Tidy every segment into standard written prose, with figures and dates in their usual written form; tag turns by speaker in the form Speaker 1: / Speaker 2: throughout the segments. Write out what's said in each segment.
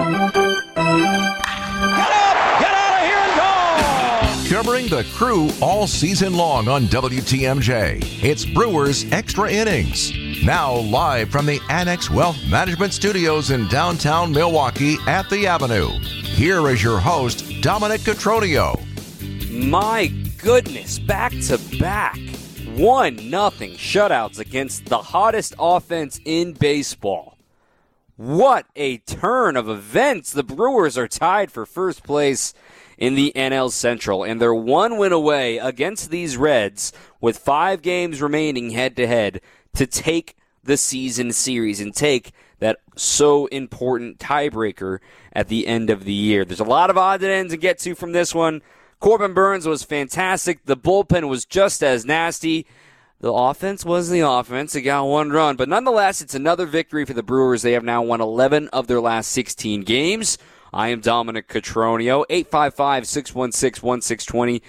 Speaker 1: Covering the Crew all season long on WTMJ, it's Brewers Extra Innings. Now live from the Annex Wealth Management Studios in downtown Milwaukee at the Avenue. Here is your host, Dominic Cotroneo.
Speaker 2: My goodness, back-to-back 1-0 shutouts against the hottest offense in baseball. What a turn of events. The Brewers are tied for first place in the NL Central, and they're one win away against these Reds with 5 games remaining head-to-head to take the season series and take that so important tiebreaker at the end of the year. There's a lot of odds and ends to get to from this one. Corbin Burnes was fantastic. The bullpen was just as nasty. The offense was the offense. It got 1 run. But nonetheless, it's another victory for the Brewers. They have now won 11 of their last 16 games. I am Dominic Cotroneo. 855-616-1620.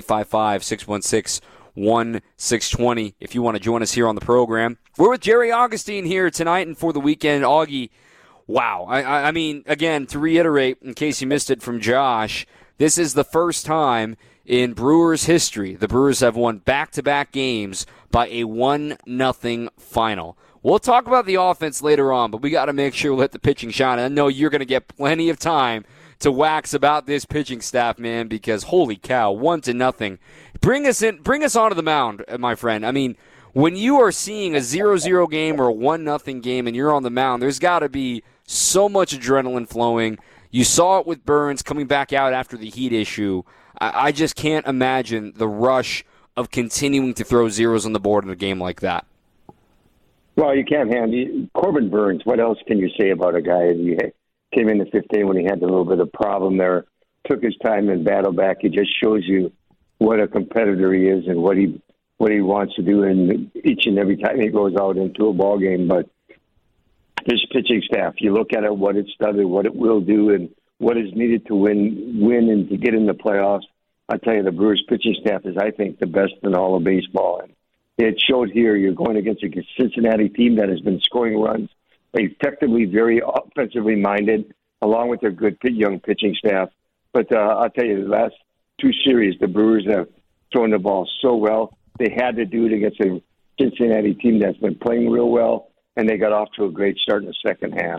Speaker 2: 855-616-1620 if you want to join us here on the program. We're with Jerry Augustine here tonight and for the weekend. Augie, wow. I mean, again, to reiterate, in case you missed it from Josh, this is the first time in Brewers history the Brewers have won back-to-back games by a 1-0 final. We'll talk about the offense later on, but we got to make sure we let the pitching shine. I know you're going to get plenty of time to wax about this pitching staff, man, because holy cow, 1-0. Bring us onto the mound, my friend. I mean, when you are seeing a 0-0 game or a 1-0 game and you're on the mound, there's got to be so much adrenaline flowing. You saw it with Burnes coming back out after the heat issue. I just can't imagine the rush of continuing to throw zeros on the board in a game like that.
Speaker 3: Well, you can't hand Corbin Burnes. What else can you say about a guy who came in the 15 when he had a little bit of problem there, took his time and battled back? He just shows you what a competitor he is and what he wants to do in each and every time he goes out into a ball game. But this pitching staff, you look at it, what it's done and what it will do and what is needed to win and to get in the playoffs. I tell you, the Brewers pitching staff is, I think, the best in all of baseball. And it showed here. You're going against a Cincinnati team that has been scoring runs, effectively very offensively minded, along with their good young pitching staff. But I'll tell you, the last 2 series, the Brewers have thrown the ball so well. They had to do it against a Cincinnati team that's been playing real well, and they got off to a great start in the second half.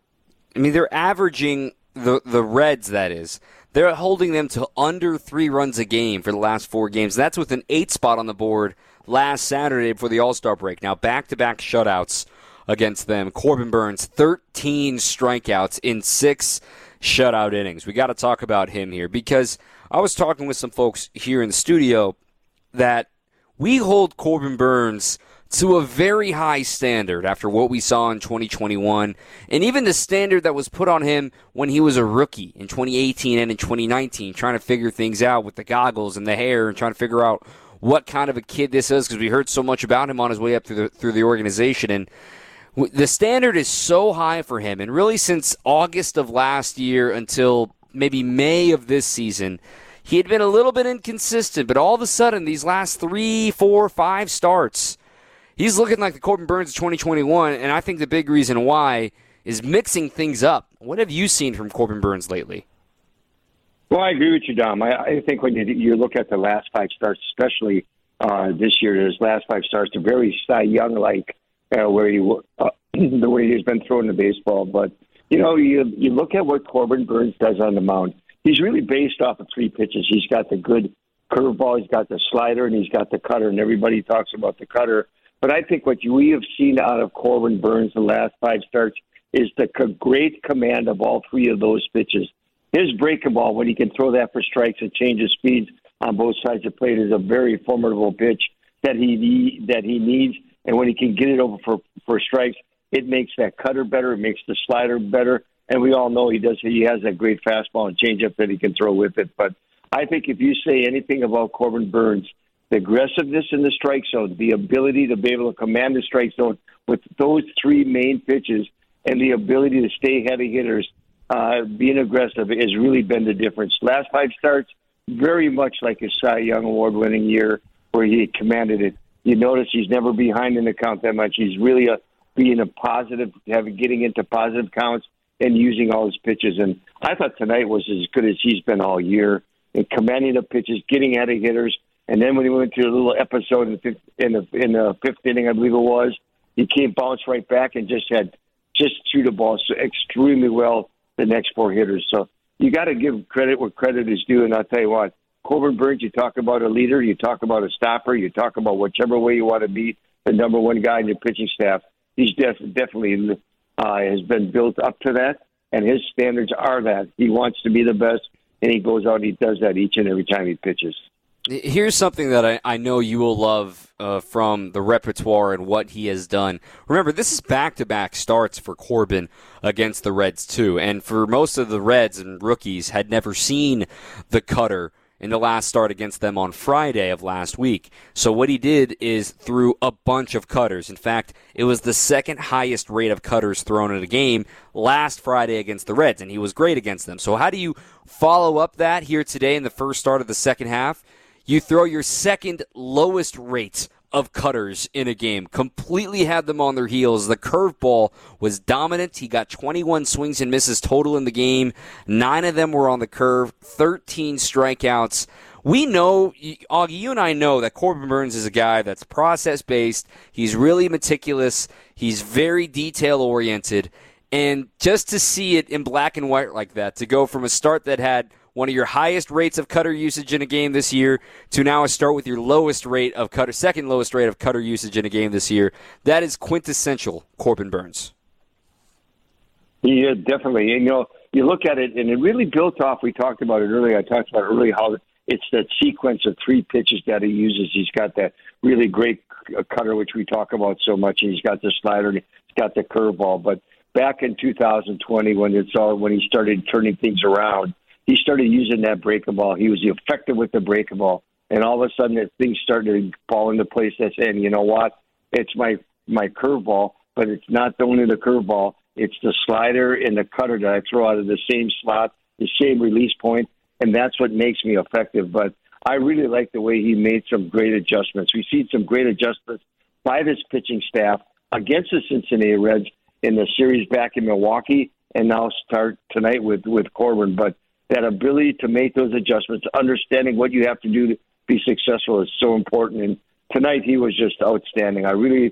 Speaker 2: I mean, they're averaging the Reds, that is. They're holding them to under 3 runs a game for the last 4 games. That's with an 8 spot on the board last Saturday before the All-Star break. Now, back-to-back shutouts against them. Corbin Burnes, 13 strikeouts in 6 shutout innings. We got to talk about him here because I was talking with some folks here in the studio that we hold Corbin Burnes to a very high standard after what we saw in 2021, and even the standard that was put on him when he was a rookie in 2018 and in 2019, trying to figure things out with the goggles and the hair and trying to figure out what kind of a kid this is, because we heard so much about him on his way up through the organization. And the standard is so high for him, and really since August of last year until maybe May of this season, he had been a little bit inconsistent, but all of a sudden, these last 3, 4, 5 starts, he's looking like the Corbin Burnes of 2021, and I think the big reason why is mixing things up. What have you seen from Corbin Burnes lately?
Speaker 3: Well, I agree with you, Dom. I think when you look at the last 5 starts, especially this year, his last 5 starts, they're very Cy Young-like, where the way he's been throwing the baseball. But, you look at what Corbin Burnes does on the mound. He's really based off of 3 pitches. He's got the good curveball, he's got the slider, and he's got the cutter, and everybody talks about the cutter. But I think what we have seen out of Corbin Burnes the last 5 starts is the great command of all 3 of those pitches. His breaking ball, when he can throw that for strikes and change his speeds on both sides of the plate, is a very formidable pitch that he needs. And when he can get it over for strikes, it makes that cutter better. It makes the slider better. And we all know he has that great fastball and changeup that he can throw with it. But I think if you say anything about Corbin Burnes, the aggressiveness in the strike zone, the ability to be able to command the strike zone with those 3 main pitches, and the ability to stay heavy hitters, being aggressive has really been the difference. Last 5 starts, very much like his Cy Young award-winning year where he commanded it. You notice he's never behind in the count that much. He's really being a positive, getting into positive counts and using all his pitches. And I thought tonight was as good as he's been all year in commanding the pitches, getting at hitters. And then when he went to a little episode in the fifth inning, I believe it was, he came bounced right back and just threw the ball so extremely well the next four hitters. So you got to give credit where credit is due. And I'll tell you what, Corbin Burnes, you talk about a leader, you talk about a stopper, you talk about whichever way you want to be the number one guy in your pitching staff. He's definitely has been built up to that, and his standards are that. He wants to be the best, and he goes out and he does that each and every time he pitches.
Speaker 2: Here's something that I know you will love from the repertoire and what he has done. Remember, this is back-to-back starts for Corbin against the Reds, too. And for most of the Reds and rookies had never seen the cutter in the last start against them on Friday of last week. So what he did is threw a bunch of cutters. In fact, it was the second highest rate of cutters thrown in a game last Friday against the Reds, and he was great against them. So how do you follow up that here today in the first start of the second half? You throw your second lowest rate of cutters in a game. Completely had them on their heels. The curveball was dominant. He got 21 swings and misses total in the game. 9 of them were on the curve. 13 strikeouts. We know, Augie, you and I know that Corbin Burnes is a guy that's process-based. He's really meticulous. He's very detail-oriented. And just to see it in black and white like that, to go from a start that had one of your highest rates of cutter usage in a game this year to now start with your second lowest rate of cutter usage in a game this year, that is quintessential Corbin Burnes.
Speaker 3: Yeah, definitely. And, you look at it, and it really built off. We talked about it earlier. I talked about earlier how it's that sequence of 3 pitches that he uses. He's got that really great cutter, which we talk about so much, and he's got the slider, and he's got the curveball. But back in 2020, when he started turning things around, he started using that breaking ball. He was effective with the breaking ball. And all of a sudden, things started to fall into place. That's saying, you know what? It's my curveball, but it's not only the curveball. It's the slider and the cutter that I throw out of the same slot, the same release point, and that's what makes me effective. But I really like the way he made some great adjustments. We've seen some great adjustments by this pitching staff against the Cincinnati Reds in the series back in Milwaukee, and now start tonight with Corbin. But that ability to make those adjustments, understanding what you have to do to be successful is so important. And tonight he was just outstanding.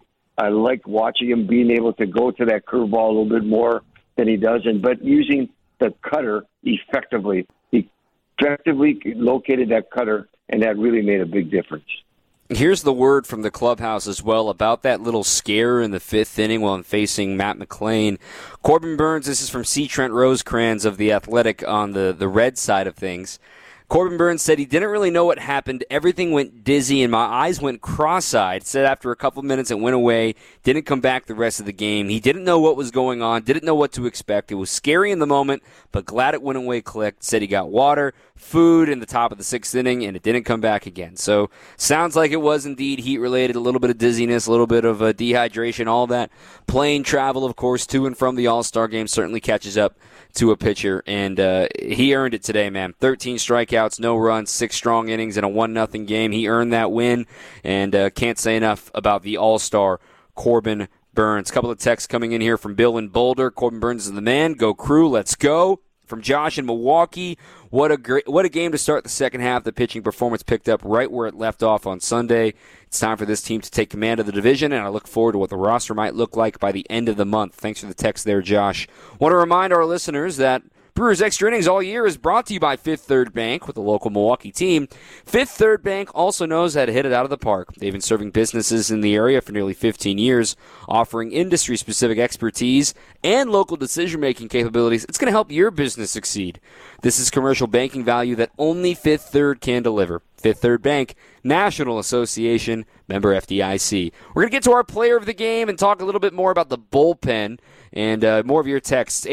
Speaker 3: I like watching him being able to go to that curveball a little bit more than he does, but using the cutter effectively. He effectively located that cutter, and that really made a big difference.
Speaker 2: Here's the word from the clubhouse as well about that little scare in the 5th inning while facing Matt McLain. Corbin Burnes, this is from C. Trent Rosecrans of The Athletic on the Red side of things. Corbin Burnes said he didn't really know what happened. Everything went dizzy and my eyes went cross-eyed. Said after a couple minutes it went away, didn't come back the rest of the game. He didn't know what was going on, didn't know what to expect. It was scary in the moment, but glad it went away, clicked. Said he got water, food in the top of the 6th inning, and it didn't come back again. So sounds like it was indeed heat-related, a little bit of dizziness, a little bit of dehydration, all that. Plane travel, of course, to and from the All-Star game certainly catches up to a pitcher, and he earned it today, man. 13 strikeouts, no runs, 6 strong innings, and a 1-0 game. He earned that win, and can't say enough about the All-Star Corbin Burnes. A couple of texts coming in here from Bill in Boulder. Corbin Burnes is the man. Go Crew, let's go. From Josh in Milwaukee, what a game to start the second half. The pitching performance picked up right where it left off on Sunday. It's time for this team to take command of the division, and I look forward to what the roster might look like by the end of the month. Thanks for the text there, Josh. Want to remind our listeners that Brewers Extra Innings all year is brought to you by Fifth Third Bank with the local Milwaukee team. Fifth Third Bank also knows how to hit it out of the park. They've been serving businesses in the area for nearly 15 years, offering industry-specific expertise and local decision-making capabilities. It's going to help your business succeed. This is commercial banking value that only Fifth Third can deliver. Fifth Third Bank, National Association, member FDIC. We're going to get to our player of the game and talk a little bit more about the bullpen and more of your texts,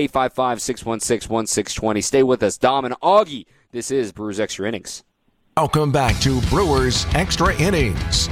Speaker 2: 855-616-1620. Stay with us. Dom and Augie, this is Brewers Extra Innings.
Speaker 1: Welcome back to Brewers Extra Innings.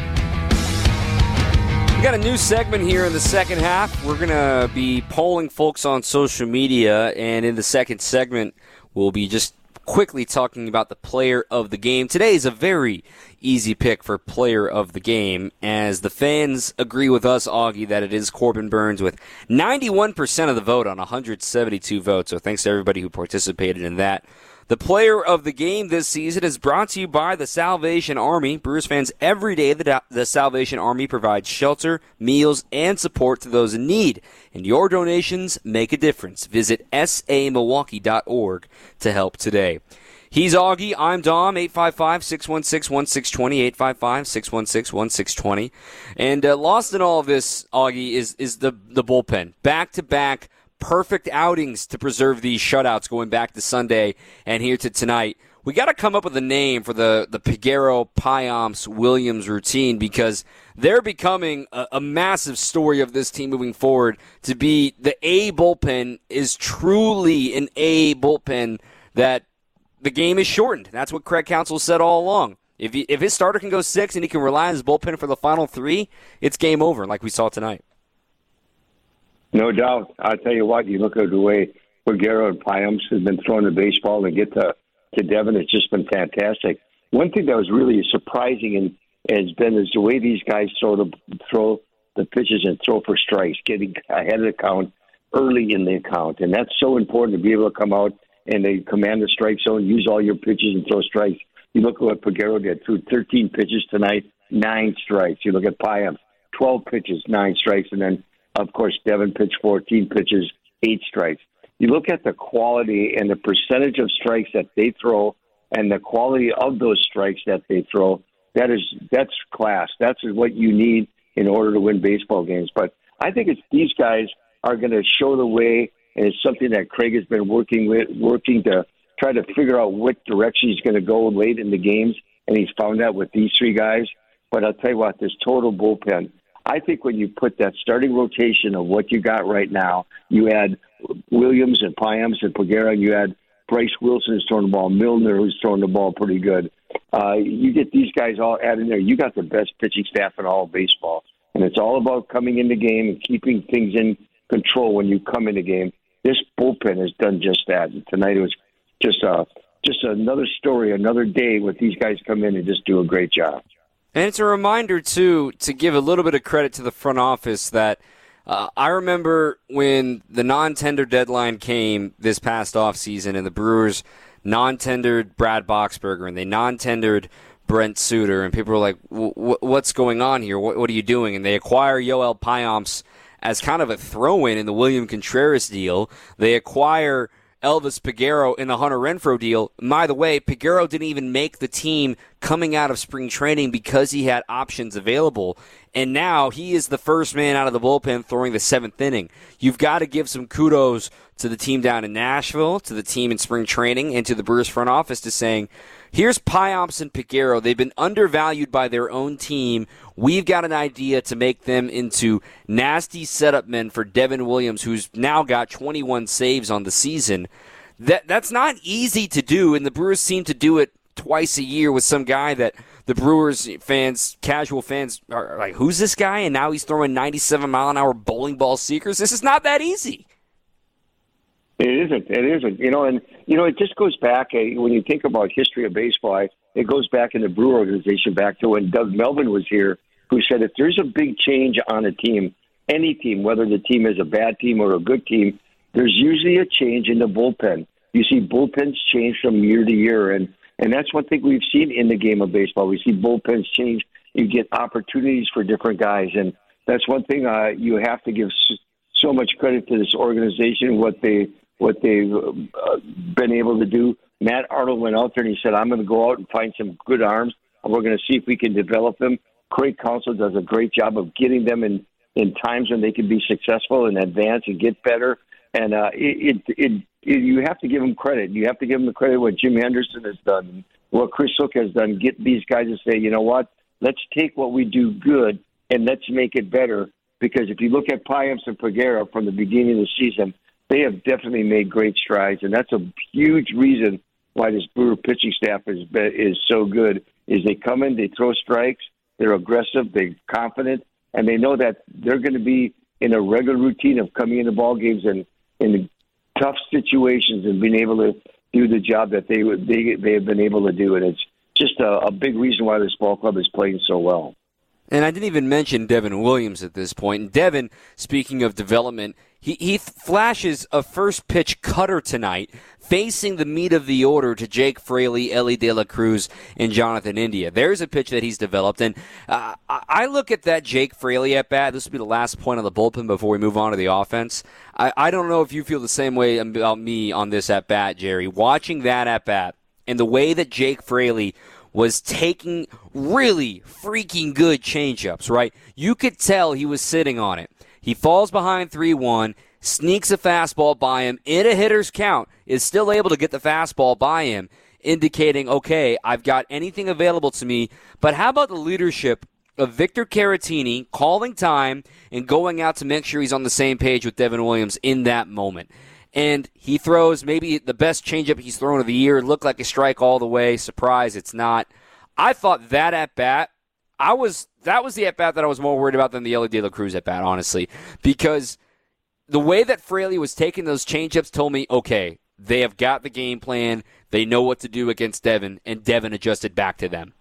Speaker 2: We got a new segment here in the second half. We're going to be polling folks on social media, and in the second segment, we'll be just quickly talking about the player of the game. Today is a very easy pick for player of the game, as the fans agree with us, Augie, that it is Corbin Burnes with 91% of the vote on 172 votes. So thanks to everybody who participated in that. The player of the game this season is brought to you by the Salvation Army. Brewers fans, every day the Salvation Army provides shelter, meals, and support to those in need. And your donations make a difference. Visit samilwaukee.org to help today. He's Augie. I'm Dom. 855-616-1620. 855-616-1620. And lost in all of this, Augie, is the bullpen. Back-to-back perfect outings to preserve these shutouts going back to Sunday and here to tonight. We got to come up with a name for the Peguero, Payamps, Williams routine, because they're becoming a massive story of this team moving forward. To be the A bullpen is truly an A bullpen that the game is shortened. That's what Craig Counsell said all along. If his starter can go 6 and he can rely on his bullpen for the final 3, it's game over, like we saw tonight.
Speaker 3: No doubt. I'll tell you what, you look at the way Peguero and Payamps have been throwing the baseball and get to Devin, it's just been fantastic. One thing that was really surprising and has been is the way these guys throw the pitches and throw for strikes, getting ahead of the count early in the account. And that's so important to be able to come out and they command the strike zone, use all your pitches and throw strikes. You look at what Peguero did, threw 13 pitches tonight, 9 strikes. You look at Payamps, 12 pitches, 9 strikes, and then of course, Devin pitched 14 pitches, 8 strikes. You look at the quality and the percentage of strikes that they throw and the quality of those strikes that they throw, that's class. That's what you need in order to win baseball games. But I think these guys are going to show the way, and it's something that Craig has been working to try to figure out what direction he's going to go late in the games, and he's found that with these 3 guys. But I'll tell you what, this total bullpen, I think when you put that starting rotation of what you got right now, you add Williams and Payamps and Peguero, and you add Bryce Wilson who's throwing the ball, Milner who's throwing the ball pretty good. You get these guys all added there. You got the best pitching staff in all of baseball. And it's all about coming in the game and keeping things in control when you come in the game. This bullpen has done just that. And tonight it was just another story, another day with these guys come in and just do a great job.
Speaker 2: And it's a reminder, too, to give a little bit of credit to the front office that I remember when the non-tender deadline came this past offseason and the Brewers non-tendered Brad Boxberger and they non-tendered Brent Suter, and people were like, what's going on here? What are you doing? And they acquire Yoel Payamps as kind of a throw-in in the William Contreras deal. They acquire Elvis Peguero in the Hunter Renfroe deal. By the way, Peguero didn't even make the team coming out of spring training because he had options available. And now he is the first man out of the bullpen throwing the 7th inning. You've got to give some kudos to the team down in Nashville, to the team in spring training, and to the Brewers front office to saying, here's Payamps and Peguero. They've been undervalued by their own team. We've got an idea to make them into nasty setup men for Devin Williams, who's now got 21 saves on the season. That's not easy to do, and the Brewers seem to do it twice a year with some guy that the Brewers fans, casual fans, are like, who's this guy? And now he's throwing 97-mile-an-hour bowling ball seekers. This is not that easy.
Speaker 3: It isn't. And it just goes back, when you think about history of baseball, it goes back in the Brewer organization back to when Doug Melvin was here, who said if there's a big change on a team, any team, whether the team is a bad team or a good team, there's usually a change in the bullpen. You see bullpens change from year to year, and that's one thing we've seen in the game of baseball. We see bullpens change. You get opportunities for different guys, and that's one thing you have to give so much credit to this organization, what they've been able to do. Matt Arnold went out there and he said, I'm going to go out and find some good arms, and we're going to see if we can develop them. Craig Counsell does a great job of getting them in times when they can be successful and advance and get better. And you have to give them credit. You have to give them the credit what Jim Henderson has done, what Chris Hook has done. Get these guys to say, you know what, let's take what we do good and let's make it better. Because if you look at Payamps and Peguero from the beginning of the season, they have definitely made great strides, and that's a huge reason why this Brewer pitching staff is so good. Is they come in, they throw strikes, they're aggressive, they're confident, and they know that they're going to be in a regular routine of coming into ball games and in tough situations and being able to do the job that they have been able to do. And it's just a big reason why this ball club is playing so well.
Speaker 2: And I didn't even mention Devin Williams at this point. And Devin, speaking of development, he flashes a first pitch cutter tonight, facing the meat of the order to Jake Fraley, Ellie De La Cruz, and Jonathan India. There's a pitch that he's developed. And I look at that Jake Fraley at bat. This will be the last point on the bullpen before we move on to the offense. I don't know if you feel the same way about me on this at bat, Jerry. Watching that at bat and the way that Jake Fraley was taking really freaking good changeups, right? You could tell he was sitting on it. He falls behind 3-1, sneaks a fastball by him in a hitter's count, is still able to get the fastball by him, indicating, okay, I've got anything available to me. But how about the leadership of Victor Caratini calling time and going out to make sure he's on the same page with Devin Williams in that moment? And he throws maybe the best changeup he's thrown of the year. Looked like a strike all the way. Surprise, it's not. I thought that at-bat, that was the at-bat that I was more worried about than the Ellie De La Cruz at-bat, honestly. Because the way that Fraley was taking those changeups told me, okay, they have got the game plan. They know what to do against Devin, and Devin adjusted back to them.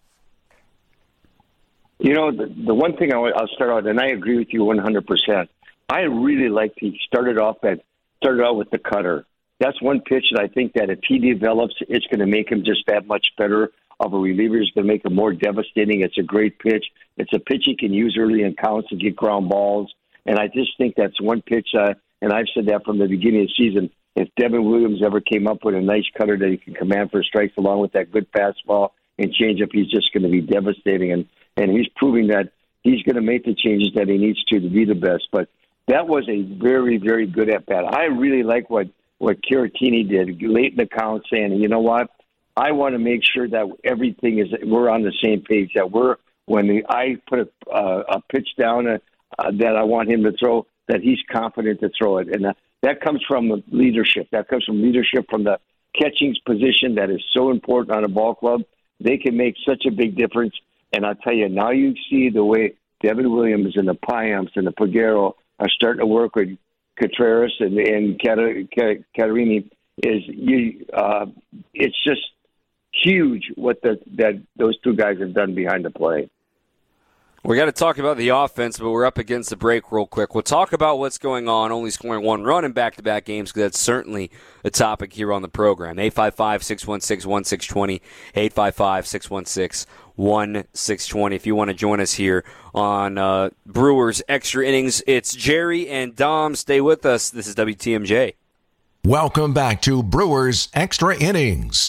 Speaker 3: You know, the one thing I'll start out, and I agree with you 100%. I really liked he started out with the cutter. That's one pitch that I think that if he develops, it's going to make him just that much better of a reliever. It's going to make him more devastating. It's a great pitch. It's a pitch he can use early in counts to get ground balls. And I just think that's one pitch, and I've said that from the beginning of the season, if Devin Williams ever came up with a nice cutter that he can command for strikes along with that good fastball and changeup, he's just going to be devastating. And he's proving that he's going to make the changes that he needs to be the best. But that was a very, very good at-bat. I really like what Caratini did late in the count, saying, you know what, I want to make sure that we're on the same page, that when I put a pitch down that I want him to throw, that he's confident to throw it. And that comes from leadership. That comes from leadership from the catching position that is so important on a ball club. They can make such a big difference. And I'll tell you, now you see the way Devin Williams and the Payamps and the Peguero are starting to work with Contreras and Caratini. It's just huge what those two guys have done behind the plate.
Speaker 2: We got to talk about the offense, but we're up against the break real quick. We'll talk about what's going on, only scoring one run in back-to-back games, because that's certainly a topic here on the program. 855-616-1620, 855-616-1620. If you want to join us here on Brewers Extra Innings, it's Jerry and Dom. Stay with us. This is WTMJ.
Speaker 1: Welcome back to Brewers Extra Innings.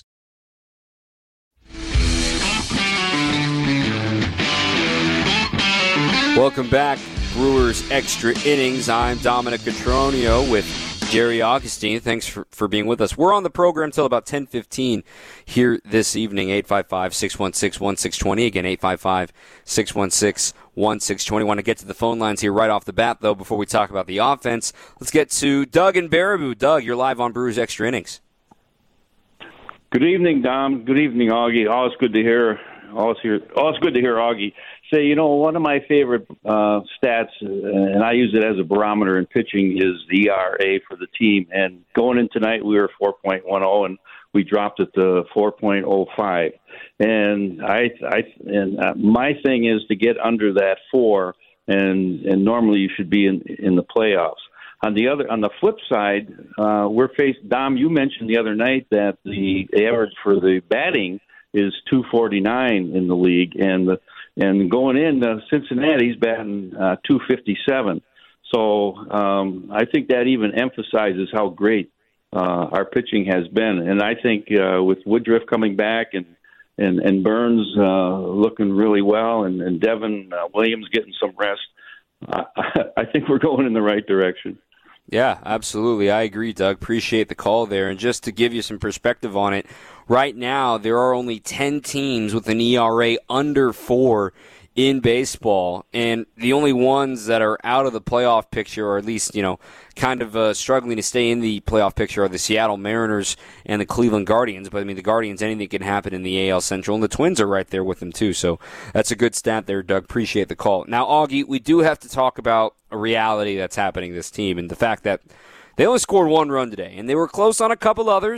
Speaker 2: Welcome back, Brewers Extra Innings. I'm Dominic Cotroneo with Jerry Augustine. Thanks for being with us. We're on the program till about 10:15 here this evening, 855-616-1620. Again, 855-616-1620. Want to get to the phone lines here right off the bat, though, before we talk about the offense. Let's get to Doug and Baraboo. Doug, you're live on Brewers Extra Innings.
Speaker 4: Good evening, Dom. Good evening, Augie. Always good to hear Augie say, you know, one of my favorite stats, and I use it as a barometer in pitching, is the ERA for the team. And going in tonight, we were 4.10, and we dropped it to 4.05. And my thing is to get under that 4, and normally you should be in the playoffs. On the flip side, we're faced. Dom, you mentioned the other night that the average for the batting is 249 in the league, and going in, Cincinnati's batting 257. So I think that even emphasizes how great our pitching has been. And I think with Woodruff coming back and Burns looking really well, and Devin Williams getting some rest, I think we're going in the right direction.
Speaker 2: Yeah, absolutely. I agree, Doug. Appreciate the call there. And just to give you some perspective on it, right now there are only 10 teams with an ERA under 4 in baseball, and the only ones that are out of the playoff picture, or at least, you know, kind of struggling to stay in the playoff picture, are the Seattle Mariners and the Cleveland Guardians. But, I mean, the Guardians, anything can happen in the AL Central, and the Twins are right there with them, too. So that's a good stat there, Doug. Appreciate the call. Now, Augie, we do have to talk about a reality that's happening to this team, and the fact that they only scored one run today, and they were close on a couple others.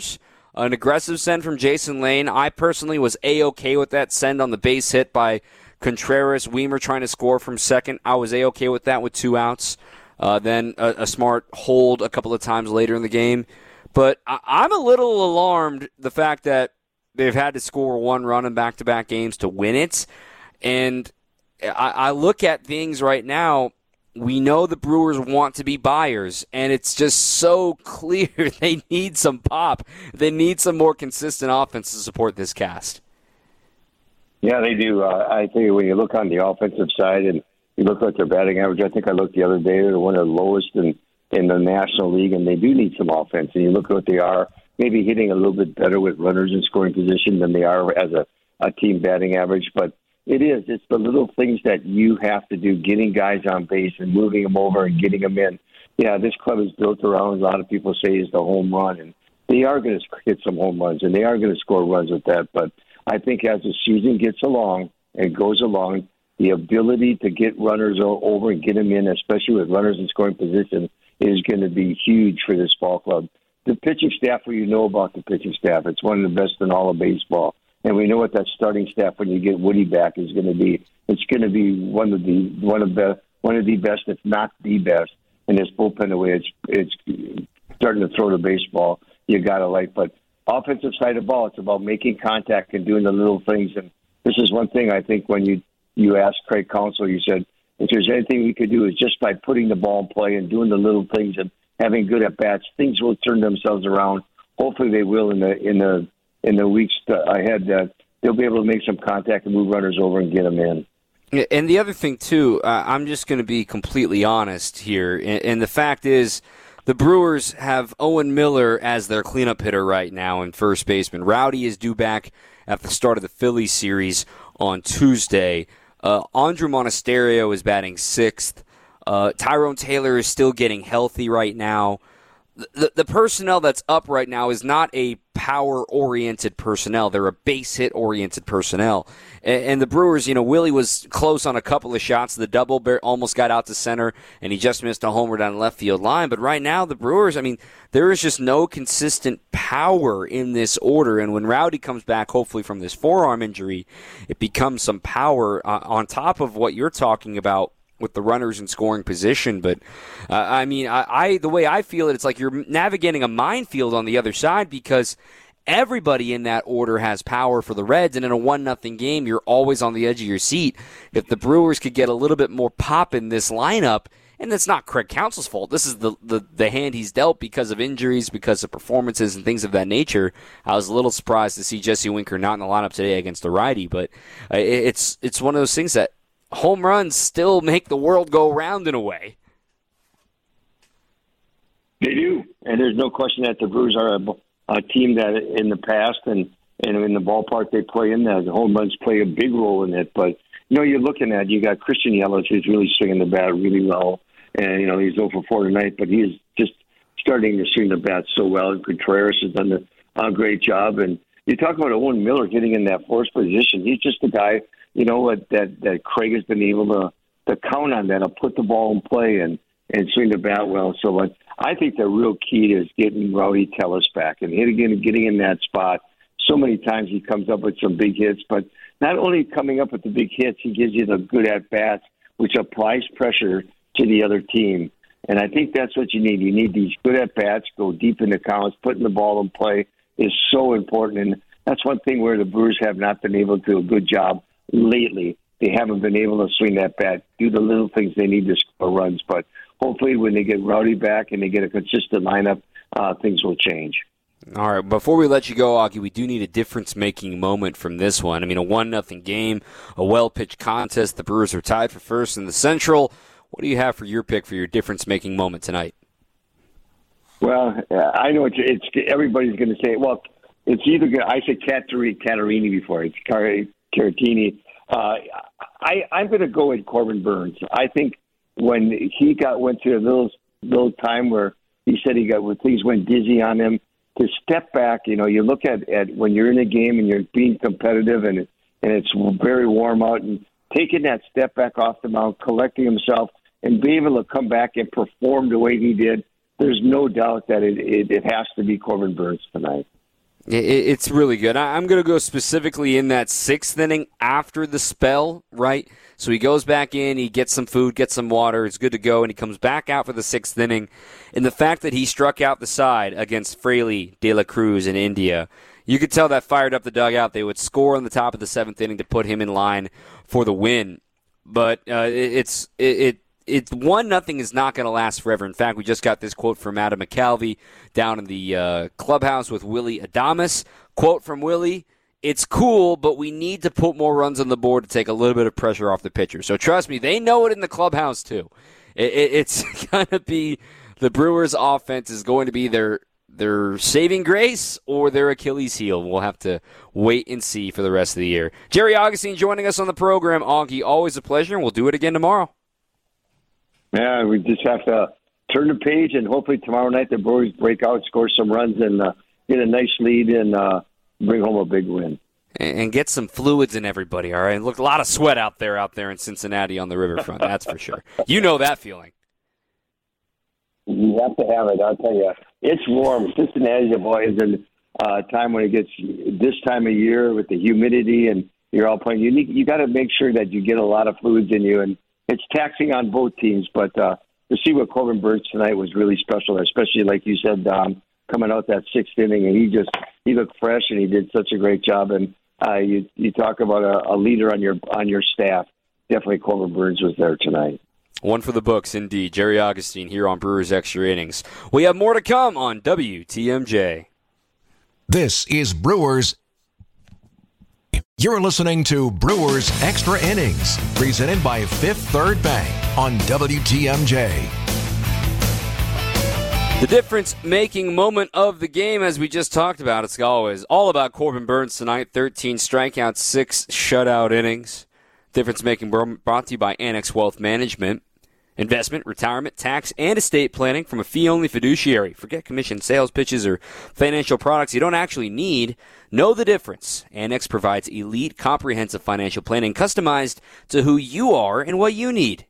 Speaker 2: An aggressive send from Jason Lane. I personally was A-okay with that send on the base hit by Contreras. Weimer trying to score from second. I was A-okay with that with 2 outs. Then a smart hold a couple of times later in the game. But I'm a little alarmed the fact that they've had to score 1 run in back-to-back games to win it. And I look at things right now. We know the Brewers want to be buyers, and it's just so clear they need some pop. They need some more consistent offense to support this cast.
Speaker 3: Yeah, they do. I think when you look on the offensive side and you look at their batting average, I think I looked the other day, they're one of the lowest in the National League, and they do need some offense. And you look at what they are, maybe hitting a little bit better with runners in scoring position than they are as a team batting average, but it's the little things that you have to do, getting guys on base and moving them over and getting them in. Yeah, this club is built around, a lot of people say, is the home run, and they are going to hit some home runs, and they are going to score runs with that. But I think as the season gets along and goes along, the ability to get runners over and get them in, especially with runners in scoring position, is going to be huge for this ball club. The pitching staff, well, you know about the pitching staff. It's one of the best in all of baseball. And we know what that starting staff, when you get Woody back, is going to be. It's going to be one of the best, if not the best. And this bullpen, the way it's starting to throw the baseball, you got to like. But offensive side of the ball, it's about making contact and doing the little things. And this is one thing I think when you asked Craig Counsell, you said, if there's anything we could do is just by putting the ball in play and doing the little things and having good at bats, things will turn themselves around. Hopefully they will in the weeks ahead. They'll be able to make some contact and move runners over and get them in.
Speaker 2: And the other thing, too, I'm just going to be completely honest here, and the fact is the Brewers have Owen Miller as their cleanup hitter right now in first baseman. Rowdy is due back at the start of the Phillies series on Tuesday. Andrew Monasterio is batting 6th. Tyrone Taylor is still getting healthy right now. The personnel that's up right now is not a power-oriented personnel. They're a base-hit-oriented personnel. And the Brewers, Willie was close on a couple of shots. The double almost got out to center, and he just missed a homer down the left field line. But right now, the Brewers, there is just no consistent power in this order. And when Rowdy comes back, hopefully from this forearm injury, it becomes some power on top of what you're talking about with the runners in scoring position. But, the way I feel it's like you're navigating a minefield on the other side because everybody in that order has power for the Reds, and in a 1-0 game, you're always on the edge of your seat. If the Brewers could get a little bit more pop in this lineup, and that's not Craig Counsell's fault. This is the hand he's dealt because of injuries, because of performances and things of that nature. I was a little surprised to see Jesse Winker not in the lineup today against the righty, but it's one of those things that home runs still make the world go round in a way.
Speaker 3: They do, and there's no question that the Brewers are a team that in the past and in the ballpark they play in, that the home runs play a big role in it. But, you're looking at, you got Christian Yelich, who's really swinging the bat really well, and, he's 0 for 4 tonight, but he is just starting to swing the bat so well. And Contreras has done a great job. And you talk about Owen Miller getting in that fourth position. He's just a guy, that Craig has been able to count on, that. I'll put the ball in play and swing the bat well. So I think the real key is getting Rowdy Tellez back and getting in that spot. So many times he comes up with some big hits, but not only coming up with the big hits, he gives you the good at-bats, which applies pressure to the other team. And I think that's what you need. You need these good at-bats, go deep in the counts, putting the ball in play is so important. And that's one thing where the Brewers have not been able to do a good job lately. They haven't been able to swing that bat, do the little things they need to score runs. But hopefully when they get Rowdy back and they get a consistent lineup, things will change.
Speaker 2: All right, before we let you go, Augie, we do need a difference-making moment from this one. A 1-0 game, a well-pitched contest. The Brewers are tied for first in the Central. What do you have for your pick for your difference-making moment tonight?
Speaker 3: Well, I know it's everybody's going to say, well, it's either I said Caterini before. It's Caratini. I'm going to go with Corbin Burnes. I think when he went through a little time where he said when things went dizzy on him, to step back, you look at when you're in a game and you're being competitive and it's very warm out, and taking that step back off the mound, collecting himself, and being able to come back and perform the way he did, there's no doubt that it has to be Corbin Burnes tonight.
Speaker 2: It's really good. I'm going to go specifically in that 6th inning after the spell, right? So he goes back in, he gets some food, gets some water, it's good to go, and he comes back out for the 6th inning. And the fact that he struck out the side against Fraley, De La Cruz in India, you could tell that fired up the dugout. They would score on the top of the 7th inning to put him in line for the win. But it's 1-0 is not going to last forever. In fact, we just got this quote from Adam McCalvy down in the clubhouse with Willy Adames. Quote from Willie, "It's cool, but we need to put more runs on the board to take a little bit of pressure off the pitcher." So trust me, they know it in the clubhouse too. It's going to be the Brewers' offense is going to be their saving grace or their Achilles heel. We'll have to wait and see for the rest of the year. Jerry Augustine joining us on the program. Augie, always a pleasure, and we'll do it again tomorrow.
Speaker 3: Yeah, we just have to turn the page, and hopefully tomorrow night the Brewers break out, score some runs, and get a nice lead and bring home a big win.
Speaker 2: And get some fluids in everybody, all right? Look, a lot of sweat out there in Cincinnati on the riverfront, that's for sure. You know that feeling.
Speaker 3: You have to have it, I'll tell you. It's warm. Cincinnati, boys, and time when it gets this time of year with the humidity and you're all playing, you got to make sure that you get a lot of fluids in you, and it's taxing on both teams. But to see what Corbin Burns tonight was really special, especially like you said, coming out that 6th inning, and he looked fresh and he did such a great job. And you talk about a leader on your staff. Definitely Corbin Burns was there tonight.
Speaker 2: One for the books, indeed. Jerry Augustine here on Brewers Extra Innings. We have more to come on WTMJ.
Speaker 1: This is Brewers. You're listening to Brewers Extra Innings, presented by Fifth Third Bank on WTMJ.
Speaker 2: The difference-making moment of the game, as we just talked about, it's always all about Corbin Burns tonight. 13 strikeouts, 6 shutout innings. Difference-making brought to you by Annex Wealth Management. Investment, retirement, tax, and estate planning from a fee-only fiduciary. Forget commission sales pitches or financial products you don't actually need. Know the difference. Annex provides elite, comprehensive financial planning customized to who you are and what you need.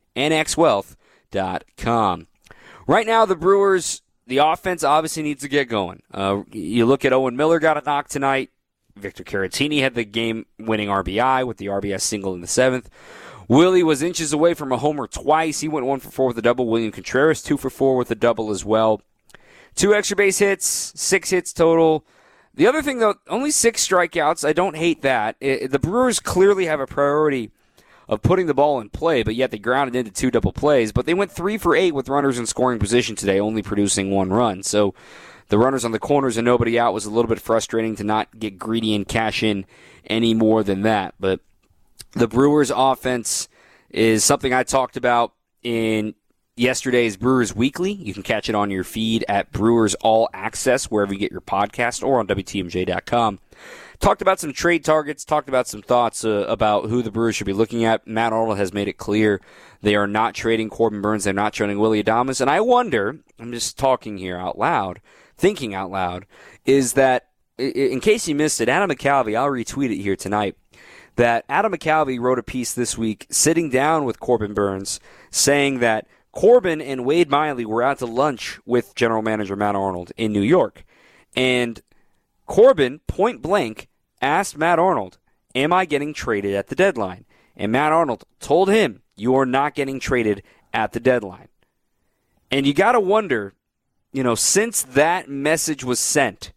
Speaker 2: AnnexWealth.com. Right now, the Brewers, the offense obviously needs to get going. You look at Owen Miller got a knock tonight. Victor Caratini had the game-winning RBI with the RBI single in the 7th. Willie was inches away from a homer twice. He went 1 for 4 with a double. William Contreras 2 for 4 with a double as well. 2 extra base hits, 6 hits total. The other thing, though, only 6 strikeouts. I don't hate that. The Brewers clearly have a priority of putting the ball in play, but yet they grounded into 2 double plays. But they went 3 for 8 with runners in scoring position today, only producing 1 run. So the runners on the corners and nobody out was a little bit frustrating to not get greedy and cash in any more than that. But the Brewers offense is something I talked about in yesterday's Brewers Weekly. You can catch it on your feed at Brewers All Access, wherever you get your podcast, or on WTMJ.com. Talked about some trade targets, talked about some thoughts about who the Brewers should be looking at. Matt Arnold has made it clear they are not trading Corbin Burns, they're not trading Willy Adames. And I wonder, I'm just talking here out loud, thinking out loud, is that, in case you missed it, Adam McCalvy, I'll retweet it here tonight, that Adam McCalvy wrote a piece this week sitting down with Corbin Burns saying that Corbin and Wade Miley were out to lunch with general manager Matt Arnold in New York. And Corbin, point blank, asked Matt Arnold, "Am I getting traded at the deadline?" And Matt Arnold told him, "You are not getting traded at the deadline." And you got to wonder, since that message was sent,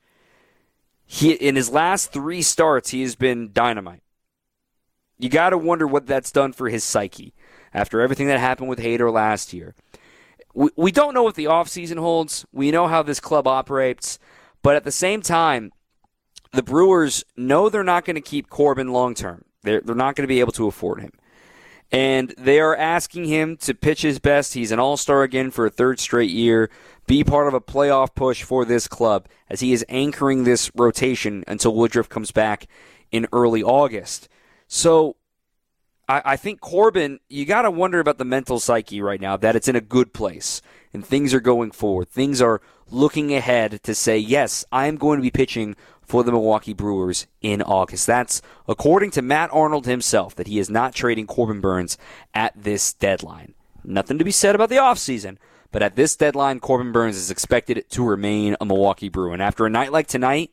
Speaker 2: in his last 3 starts, he has been dynamite. You got to wonder what that's done for his psyche after everything that happened with Hader last year. We don't know what the offseason holds. We know how this club operates. But at the same time, the Brewers know they're not going to keep Corbin long term. They're not going to be able to afford him. And they are asking him to pitch his best. He's an all-star again for a 3rd straight year. Be part of a playoff push for this club as he is anchoring this rotation until Woodruff comes back in early August. So I think Corbin, you got to wonder about the mental psyche right now, that it's in a good place and things are going forward. Things are looking ahead to say, yes, I'm going to be pitching for the Milwaukee Brewers in August. That's according to Matt Arnold himself, that he is not trading Corbin Burns at this deadline. Nothing to be said about the offseason, but at this deadline, Corbin Burns is expected to remain a Milwaukee Brewer. And after a night like tonight,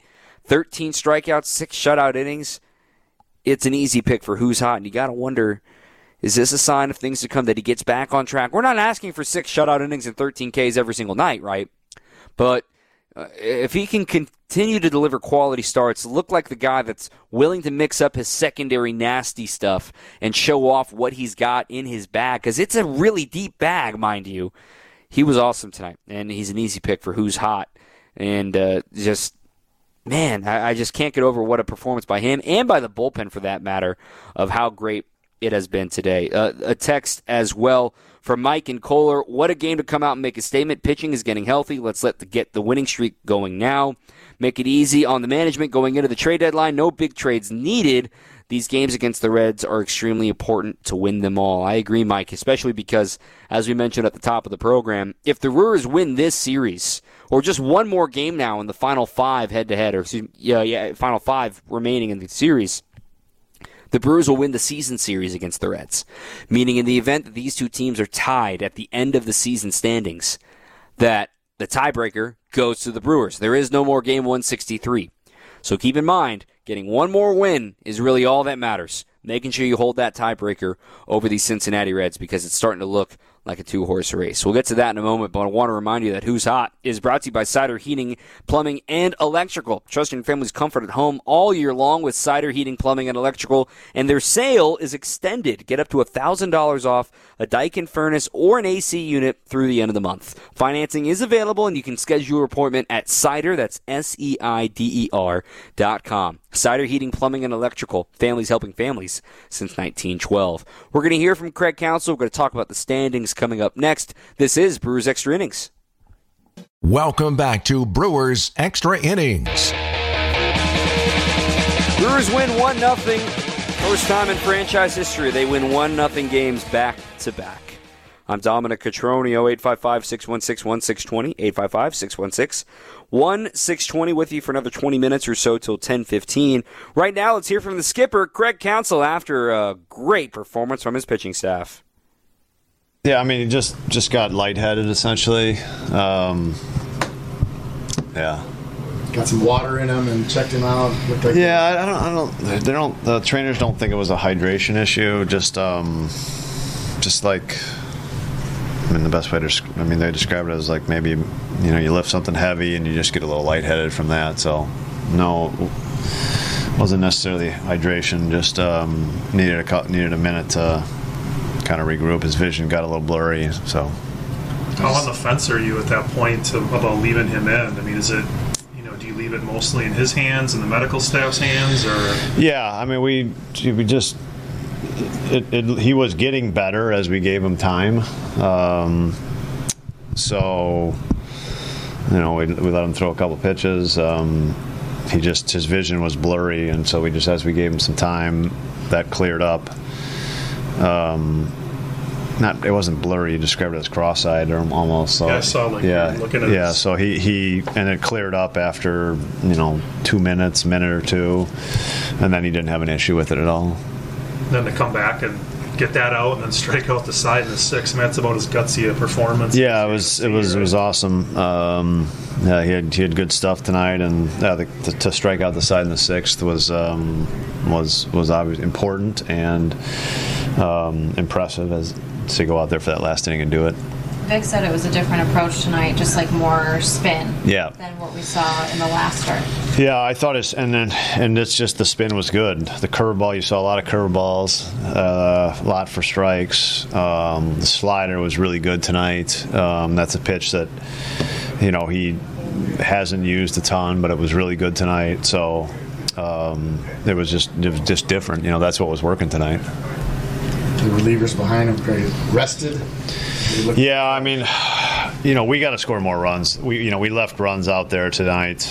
Speaker 2: 13 strikeouts, 6 shutout innings. It's an easy pick for who's hot, and you got to wonder, is this a sign of things to come that he gets back on track? We're not asking for 6 shutout innings and 13 Ks every single night, right? But if he can continue to deliver quality starts, look like the guy that's willing to mix up his secondary nasty stuff and show off what he's got in his bag, because it's a really deep bag, mind you. He was awesome tonight, and he's an easy pick for who's hot. And I just can't get over what a performance by him and by the bullpen, for that matter, of how great it has been today. A text as well from Mike and Kohler. What a game to come out and make a statement. Pitching is getting healthy. Let's get the winning streak going now. Make it easy on the management going into the trade deadline. No big trades needed. These games against the Reds are extremely important to win them all. I agree, Mike, especially because, as we mentioned at the top of the program, if the Brewers win this series, or just one more game now in the final 5 head-to-head, or final 5 remaining in the series, the Brewers will win the season series against the Reds. Meaning in the event that these two teams are tied at the end of the season standings, that the tiebreaker goes to the Brewers. There is no more Game 163. So keep in mind, getting one more win is really all that matters. Making sure you hold that tiebreaker over these Cincinnati Reds, because it's starting to look like a 2-horse race. We'll get to that in a moment, but I want to remind you that Who's Hot is brought to you by Cider Heating, Plumbing, and Electrical. Trust your family's comfort at home all year long with Cider Heating, Plumbing, and Electrical, and their sale is extended. Get up to $1,000 off a Daikin furnace or an AC unit through the end of the month. Financing is available, and you can schedule your appointment at Cider, that's SEIDER.com. Cider Heating, Plumbing, and Electrical. Families helping families since 1912. We're going to hear from Craig Counsell. We're going to talk about the standings coming up next. This is Brewers Extra Innings.
Speaker 1: Welcome back to Brewers Extra Innings.
Speaker 2: Brewers win 1-0. First time in franchise history they win 1-0 games back-to-back. I'm Dominic Cotroneo, 855-616-1620, 855-616-1620, with you for another 20 minutes or so till 10:15. Right now, let's hear from the skipper, Craig Counsell, after a great performance from his pitching staff.
Speaker 5: Yeah, I mean, he just got lightheaded, essentially. Yeah.
Speaker 6: Got some water in him and checked him out. The trainers don't think it was a hydration issue. Just like, I mean, the best way to, they describe it as like maybe, you lift something heavy and you just get a little lightheaded from that. So, no, wasn't necessarily hydration. Just needed a minute to kind of regroup. His vision got a little blurry. So,
Speaker 7: how on the fence are you at that point about leaving him in? I mean, is it, do you leave it mostly in his hands and the medical staff's hands, or? Yeah, I mean,
Speaker 5: we just. He was getting better as we gave him time. So, we let him throw a couple pitches. His vision was blurry, and so as we gave him some time, that cleared up. It wasn't blurry. You described it as cross-eyed or almost. So,
Speaker 7: I saw looking at
Speaker 5: it. So he and it cleared up after 2 minutes, minute or two, and then he didn't have an issue with it at all.
Speaker 7: Then to come back and get that out and then strike out the side in the sixth, that's about as gutsy a performance.
Speaker 5: Yeah, it was awesome. He had good stuff tonight, and to strike out the side in the sixth was obviously important and impressive as to go out there for that last inning and do it.
Speaker 8: Vic said it was a different approach tonight, just like more spin than what we saw in the last start.
Speaker 5: Yeah, I thought it's just the spin was good. The curveball, you saw a lot of curveballs, a lot for strikes. The slider was really good tonight. That's a pitch that he hasn't used a ton, but it was really good tonight. So it was just different. That's what was working tonight.
Speaker 6: The relievers behind him, Craig, rested.
Speaker 5: Yeah, I mean, we got to score more runs. We left runs out there tonight,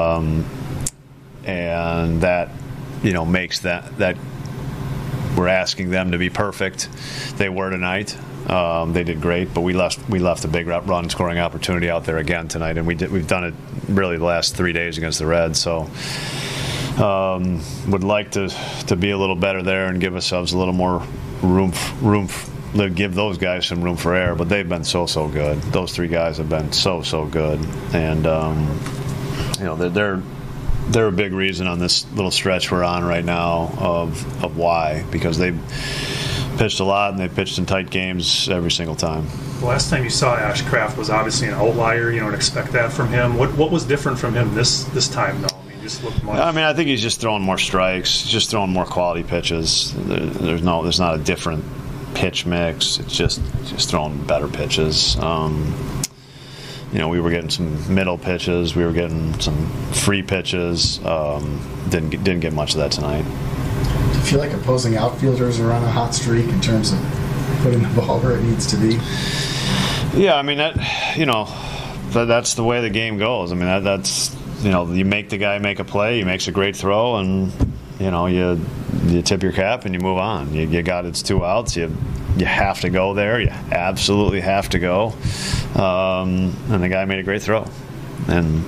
Speaker 5: and that makes that we're asking them to be perfect. They were tonight. They did great, but we left a big run scoring opportunity out there again tonight, and we've done it really the last 3 days against the Reds. So would like to be a little better there and give ourselves a little more room. Give those guys some room for error, but they've been so good. Those three guys have been so good, and they're they're a big reason on this little stretch we're on right now of why, because they pitched a lot and they pitched in tight games every single time.
Speaker 7: The last time you saw Ashcraft was obviously an outlier. You don't expect that from him. What was different from him this time, though? I mean, just looked much.
Speaker 5: I mean, I think he's just throwing more strikes, just throwing more quality pitches. There's not a different pitch mix. It's just throwing better pitches. We were getting some middle pitches. We were getting some free pitches. Didn't get much of that tonight.
Speaker 9: Do you feel like opposing outfielders are on a hot streak in terms of putting the ball where it needs to be?
Speaker 5: Yeah, I mean that's the way the game goes. I mean that's you make the guy make a play, he makes a great throw, and you tip your cap and you move on. You got it's 2 outs. You have to go there. You absolutely have to go. And the guy made a great throw. And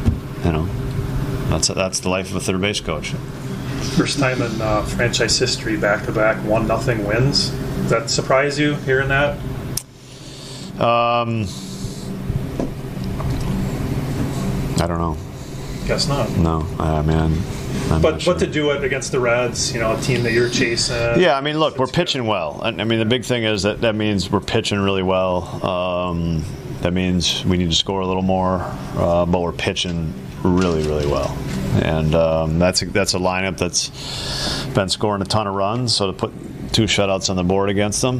Speaker 5: that's the life of a third base coach.
Speaker 7: First time in franchise history, back-to-back 1-0 wins. Does that surprise you, hearing that?
Speaker 5: I don't know.
Speaker 7: Guess not.
Speaker 5: No,
Speaker 7: But to do it against the Reds, a team that you're chasing.
Speaker 5: Yeah, I mean, look, we're pitching well. I mean, the big thing is that means we're pitching really well. That means we need to score a little more, but we're pitching really, really well. And that's a lineup that's been scoring a ton of runs. So to put 2 shutouts on the board against them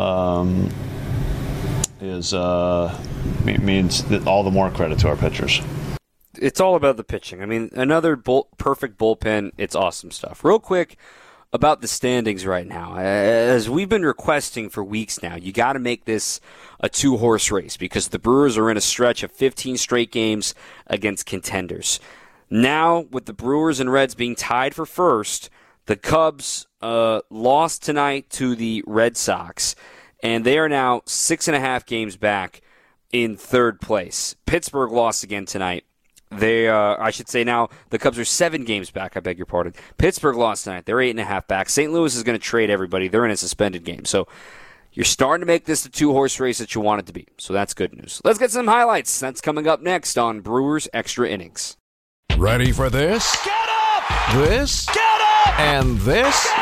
Speaker 5: means all the more credit to our pitchers.
Speaker 2: It's all about the pitching. I mean, another perfect bullpen. It's awesome stuff. Real quick about the standings right now. As we've been requesting for weeks now, you got to make this a 2-horse race because the Brewers are in a stretch of 15 straight games against contenders. Now, with the Brewers and Reds being tied for first, the Cubs lost tonight to the Red Sox, and they are now 6.5 games back in third place. Pittsburgh lost again tonight. I should say now the Cubs are 7 games back. I beg your pardon. Pittsburgh lost tonight. They're 8.5 back. St. Louis is going to trade everybody. They're in a suspended game. So you're starting to make this the 2-horse race that you want it to be. So that's good news. Let's get some highlights. That's coming up next on Brewers Extra Innings.
Speaker 1: Ready for this?
Speaker 10: Get up!
Speaker 1: This?
Speaker 10: Get up!
Speaker 1: And this?
Speaker 10: Get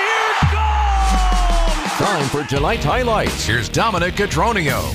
Speaker 10: out of here! Go!
Speaker 1: Time for tonight's highlights. Here's Dominic Cotroneo.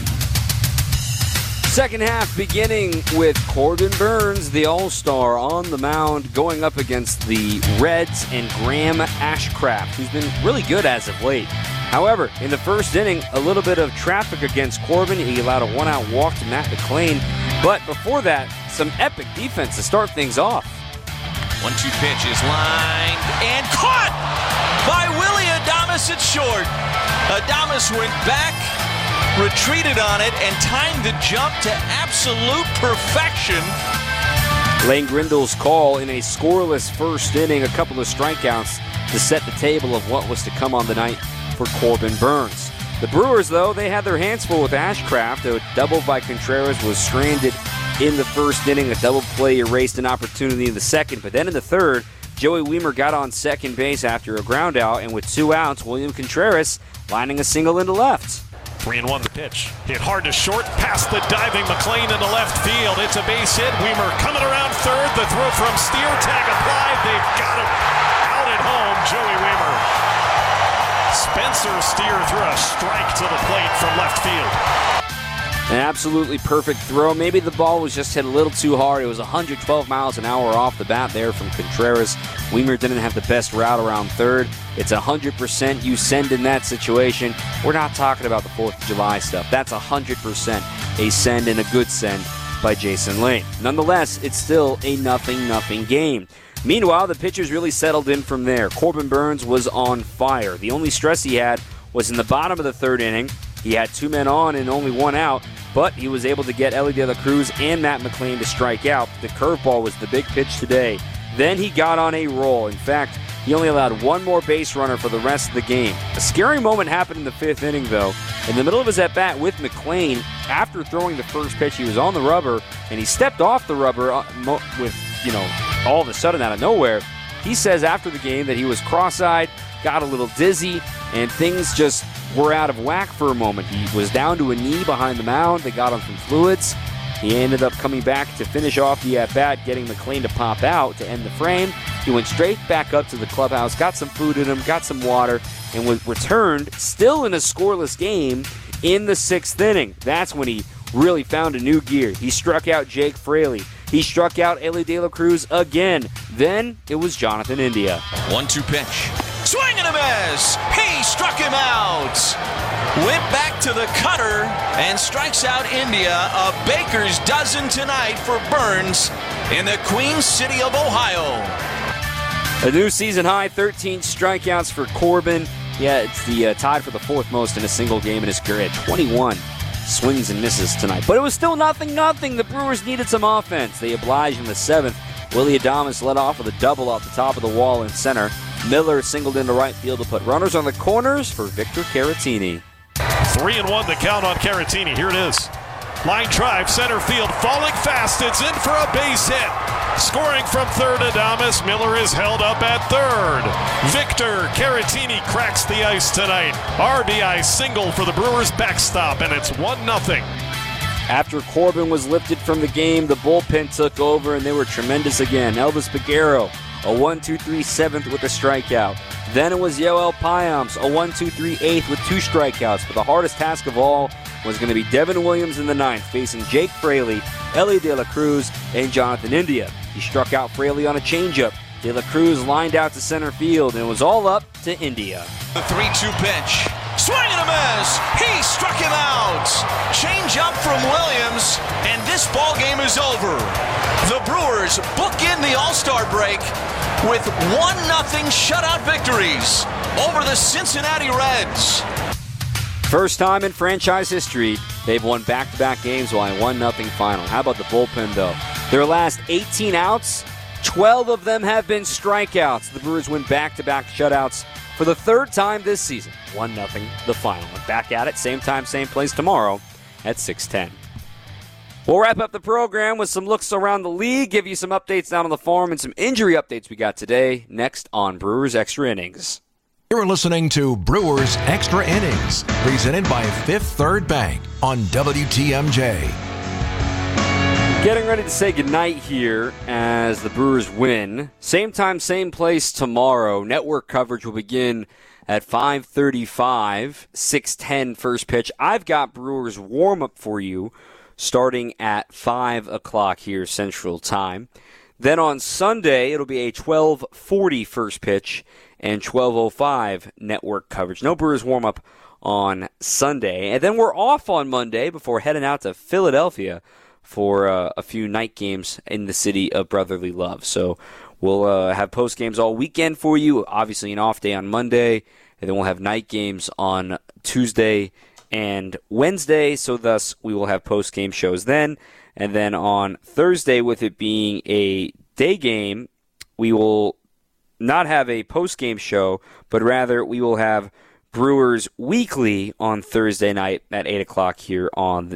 Speaker 2: Second half beginning with Corbin Burnes, the All-Star, on the mound going up against the Reds and Graham Ashcraft, who's been really good as of late. However, in the first inning, a little bit of traffic against Corbin. He allowed a 1-out walk to Matt McLain. But before that, some epic defense to start things off.
Speaker 10: 1-2 pitch is lined and caught by Willy Adames at short. Adames went back, retreated on it, and timed the jump to absolute perfection.
Speaker 2: Lane Grindle's call in a scoreless first inning, a couple of strikeouts to set the table of what was to come on the night for Corbin Burnes. The Brewers, though, they had their hands full with Ashcraft. A double by Contreras was stranded in the first inning. A double play erased an opportunity in the second. But then in the third, Joey Wiemer got on second base after a ground out, and with 2 outs, William Contreras lining a single into left.
Speaker 11: 3-1 the pitch. Hit hard to short, past the diving McLain into left field. It's a base hit. Wiemer coming around third. The throw from Steer. Tag applied. They've got him out at home. Joey Wiemer. Spencer Steer threw a strike to the plate from left field.
Speaker 2: An absolutely perfect throw. Maybe the ball was just hit a little too hard. It was 112 miles an hour off the bat there from Contreras. Wiemer didn't have the best route around third. It's 100% you send in that situation. We're not talking about the 4th of July stuff. That's 100% a send and a good send by Jason Lane. Nonetheless, it's still a 0-0 game. Meanwhile, the pitchers really settled in from there. Corbin Burnes was on fire. The only stress he had was in the bottom of the third inning. He had 2 men on and only 1 out, but he was able to get Elly De La Cruz and Matt McLain to strike out. The curveball was the big pitch today. Then he got on a roll. In fact, he only allowed 1 more base runner for the rest of the game. A scary moment happened in the 5th inning, though. In the middle of his at-bat with McLain, after throwing the first pitch, he was on the rubber, and he stepped off the rubber with, all of a sudden out of nowhere. He says after the game that he was cross-eyed, got a little dizzy, and things just were out of whack for a moment. He was down to a knee behind the mound. They got him some fluids. He ended up coming back to finish off the at-bat, getting McLean to pop out to end the frame. He went straight back up to the clubhouse, got some food in him, got some water, and was returned still in a scoreless game in the 6th inning. That's when he really found a new gear. He struck out Jake Fraley. He struck out Elly De La Cruz again. Then it was Jonathan India.
Speaker 10: 1-2 pitch. Swing and a miss. He struck him out. Went back to the cutter and strikes out India. A baker's dozen tonight for Burns in the Queen City of Ohio.
Speaker 2: A new season high, 13 strikeouts for Corbin. Yeah, it's the tied for the 4th most in a single game in his career at 21 swings and misses tonight. But it was still 0-0. The Brewers needed some offense. They obliged in the 7th. Willy Adames led off with a double off the top of the wall in center. Miller singled into right field to put runners on the corners for Victor Caratini.
Speaker 11: 3-1 the count on Caratini. Here it is. Line drive, center field, falling fast. It's in for a base hit. Scoring from third, Adames. Miller is held up at third. Victor Caratini cracks the ice tonight. RBI single for the Brewers backstop, and it's 1-0.
Speaker 2: After Corbin was lifted from the game, the bullpen took over, and they were tremendous again. Elvis Peguero, a 1-2-3 7th with a strikeout. Then it was Yoel Payamps, a 1-2-3 8th with 2 strikeouts. But the hardest task of all was going to be Devin Williams in the 9th, facing Jake Fraley, Elly De La Cruz, and Jonathan India. He struck out Fraley on a changeup. De La Cruz lined out to center field, and it was all up to India.
Speaker 10: The 3-2 pitch. Swing and a miss. He struck him out. Change up from Williams, and this ball game is over. The Brewers bookend the All-Star break with 1-0 shutout victories over the Cincinnati Reds.
Speaker 2: First time in franchise history, they've won back-to-back games while in 1-0 final. How about the bullpen, though? Their last 18 outs, 12 of them have been strikeouts. The Brewers win back-to-back shutouts for the 3rd time this season. 1-0 the final. We're back at it, same time, same place tomorrow at 6:10. We'll wrap up the program with some looks around the league, give you some updates down on the farm, and some injury updates we got today, next on Brewers Extra Innings.
Speaker 1: You're listening to Brewers Extra Innings, presented by Fifth Third Bank on WTMJ.
Speaker 2: Getting ready to say goodnight here as the Brewers win. Same time, same place tomorrow. Network coverage will begin at 5:35, 6:10 first pitch. I've got Brewers warm-up for you starting at 5 o'clock here Central Time. Then on Sunday, it'll be a 12:40 first pitch and 12:05 network coverage. No Brewers warm-up on Sunday. And then we're off on Monday before heading out to Philadelphia for a few night games in the city of brotherly love. So we'll have post games all weekend for you. Obviously an off day on Monday, and then we'll have night games on Tuesday and Wednesday. So thus we will have post game shows then. And then on Thursday, with it being a day game, we will not have a post game show, but rather we will have Brewers Weekly on Thursday night at 8 o'clock here on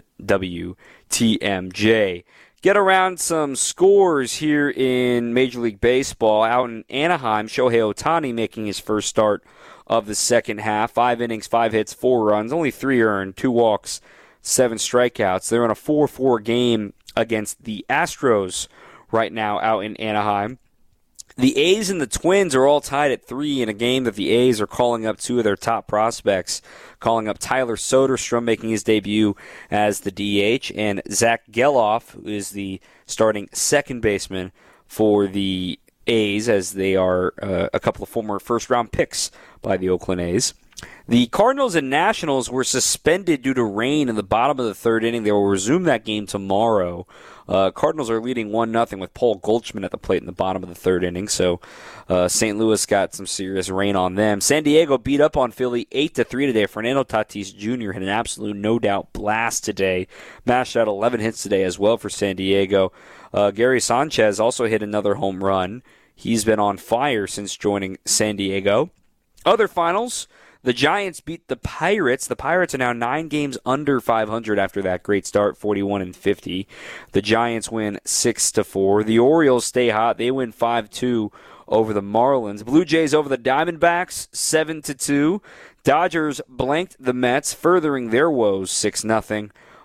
Speaker 2: WTMJ. Get around some scores here in Major League Baseball. Out in Anaheim, Shohei Ohtani making his first start of the second half. 5 innings, 5 hits, 4 runs, only 3 earned, 2 walks, 7 strikeouts. They're in a 4-4 game against the Astros right now out in Anaheim. The A's and the Twins are all tied at 3 in a game that the A's are calling up 2 of their top prospects, calling up Tyler Soderstrom, making his debut as the DH, and Zach Geloff, who is the starting second baseman for the A's, as they are a couple of former first-round picks by the Oakland A's. The Cardinals and Nationals were suspended due to rain in the bottom of the 3rd inning. They will resume that game tomorrow. Cardinals are leading 1-0 with Paul Goldschmidt at the plate in the bottom of the 3rd inning, so St. Louis got some serious rain on them. San Diego beat up on Philly 8-3 today. Fernando Tatis Jr. had an absolute no-doubt blast today. Mashed out 11 hits today as well for San Diego. Gary Sanchez also hit another home run. He's been on fire since joining San Diego. Other finals, the Giants beat the Pirates. The Pirates are now 9 games under 500 after that great start, 41-50. The Giants win 6-4. The Orioles stay hot. They win 5-2 over the Marlins. Blue Jays over the Diamondbacks, 7-2. Dodgers blanked the Mets, furthering their woes, 6-0.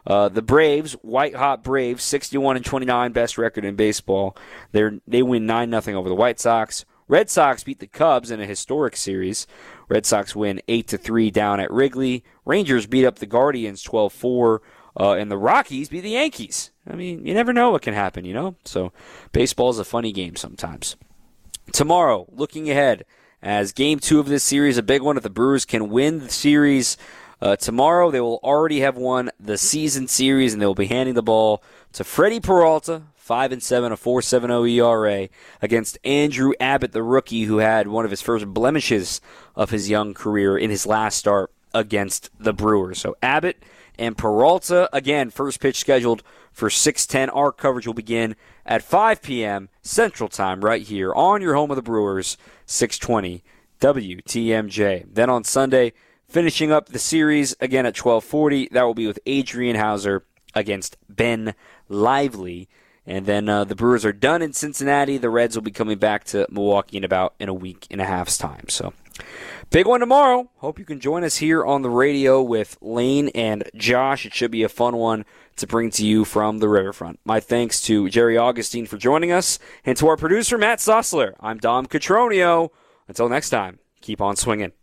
Speaker 2: The Braves, white-hot Braves, 61-29, best record in baseball. They win 9-0 over the White Sox. Red Sox beat the Cubs in a historic series. Red Sox win 8-3 down at Wrigley. Rangers beat up the Guardians 12-4. And the Rockies beat the Yankees. I mean, you never know what can happen, you know? So baseball is a funny game sometimes. Tomorrow, looking ahead, as Game 2 of this series, a big one, if the Brewers can win the series tomorrow, they will already have won the season series, and they will be handing the ball to Freddie Peralta, 5-7, a 4.70 ERA, against Andrew Abbott, the rookie, who had one of his first blemishes of his young career in his last start against the Brewers. So Abbott and Peralta, again, first pitch scheduled for 6:10. Our coverage will begin at 5 p.m. Central Time right here on your home of the Brewers, 620 WTMJ. Then on Sunday, finishing up the series again at 12:40. That will be with Adrian Hauser against Ben Lively. And then the Brewers are done in Cincinnati. The Reds will be coming back to Milwaukee in a week and a half's time. So, big one tomorrow. Hope you can join us here on the radio with Lane and Josh. It should be a fun one to bring to you from the Riverfront. My thanks to Jerry Augustine for joining us, and to our producer, Matt Sossler. I'm Dom Cotroneo. Until next time, keep on swinging.